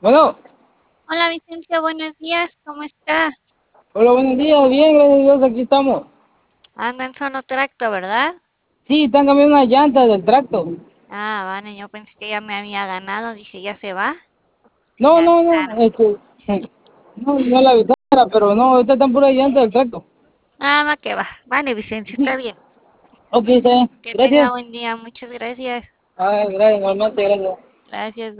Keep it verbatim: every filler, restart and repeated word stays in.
Bueno, Hola Vicencia, buenos días, ¿cómo está? hola, buenos días, bien, gracias a Dios, aquí estamos. Anda en Sonotracto, ¿verdad? Sí, están cambiando una llanta del tracto. Ah, vale, yo pensé que ya me había ganado, dije, ¿ya se va? No, Me no, no, avisaron. este, no, no la avisara, pero no, esta están pura llanta del tracto. Ah, va que va. Vale, Vicencia, está Sí, bien. ok, está bien, Que tenga gracias. buen día, muchas gracias. Ah, gracias, igualmente, gracias. Gracias.